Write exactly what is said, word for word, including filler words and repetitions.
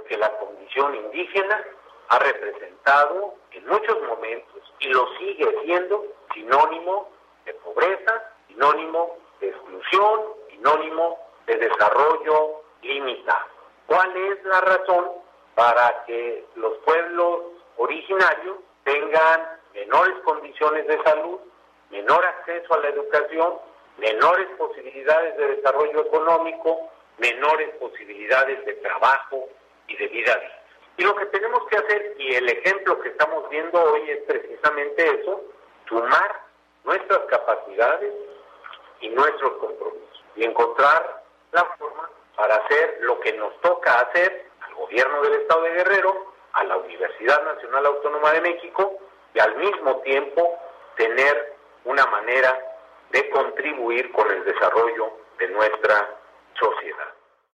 porque la condición indígena ha representado en muchos momentos, y lo sigue siendo, sinónimo de pobreza, sinónimo de exclusión, sinónimo de desarrollo limitado. ¿Cuál es la razón para que los pueblos originarios tengan menores condiciones de salud, menor acceso a la educación, menores posibilidades de desarrollo económico, menores posibilidades de trabajo y de vida digna? Y lo que tenemos que hacer, y el ejemplo que estamos viendo hoy es precisamente eso, sumar nuestras capacidades y nuestros compromisos y encontrar la forma para hacer lo que nos toca hacer al gobierno del Estado de Guerrero, a la Universidad Nacional Autónoma de México, y al mismo tiempo tener una manera de contribuir con el desarrollo de nuestra sociedad.